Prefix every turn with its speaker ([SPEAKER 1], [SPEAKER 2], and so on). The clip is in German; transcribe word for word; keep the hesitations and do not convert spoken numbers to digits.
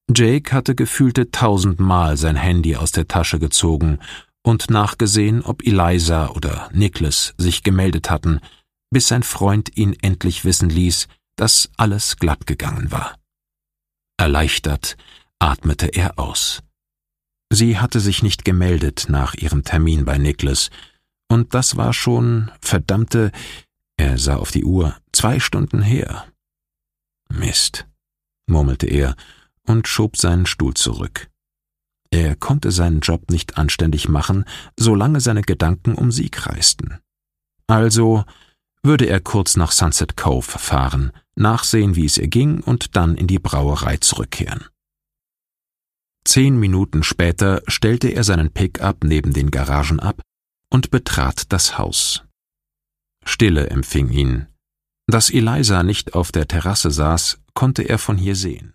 [SPEAKER 1] Jake hatte gefühlte tausendmal sein Handy aus der Tasche gezogen und nachgesehen, ob Eliza oder Nicholas sich gemeldet hatten, bis sein Freund ihn endlich wissen ließ, dass alles glatt gegangen war. Erleichtert atmete er aus. Sie hatte sich nicht gemeldet nach ihrem Termin bei Nicholas, und das war schon, verdammte, er sah auf die Uhr, zwei Stunden her. Mist, murmelte er und schob seinen Stuhl zurück. Er konnte seinen Job nicht anständig machen, solange seine Gedanken um sie kreisten. Also würde er kurz nach Sunset Cove fahren, nachsehen, wie es ihr ging, und dann in die Brauerei zurückkehren. Zehn Minuten später stellte er seinen Pick-up neben den Garagen ab und betrat das Haus. Stille empfing ihn. Dass Eliza nicht auf der Terrasse saß, konnte er von hier sehen.